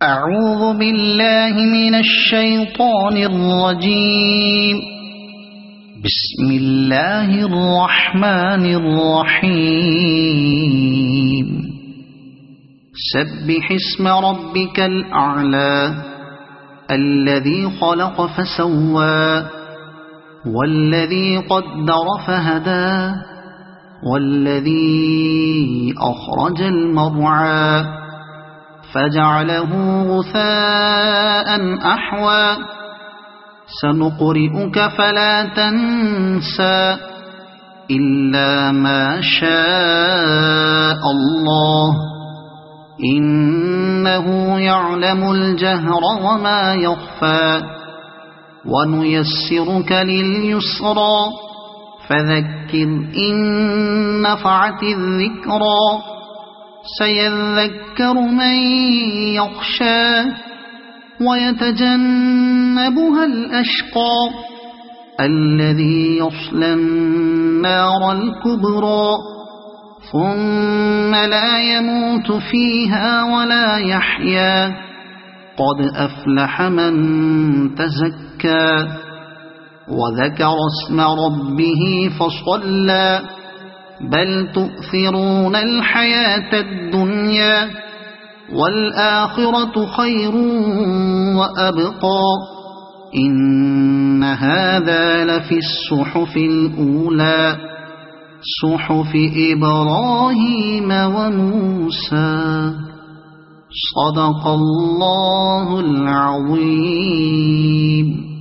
أعوذ بالله من الشيطان الرجيم بسم الله الرحمن الرحيم سبح اسم ربك الأعلى الذي خلق فسوى والذي قدر فهدى والذي أخرج المرعى فجعله غثاء أحوى سنقرئك فلا تنسى إلا ما شاء الله إنه يعلم الجهر وما يخفى ونيسرك لليسرى فذكر إن نفعت الذكرى سيذكر من يخشى ويتجنبها الأشقى الذي يصلى النار الكبرى ثم لا يموت فيها ولا يحيا قد أفلح من تزكى وذكر اسم ربه فصلى بل تؤثرون الحياة الدنيا والآخرة خير وأبقى إن هذا لفي الصحف الأولى صحف إبراهيم وموسى صدق الله العظيم.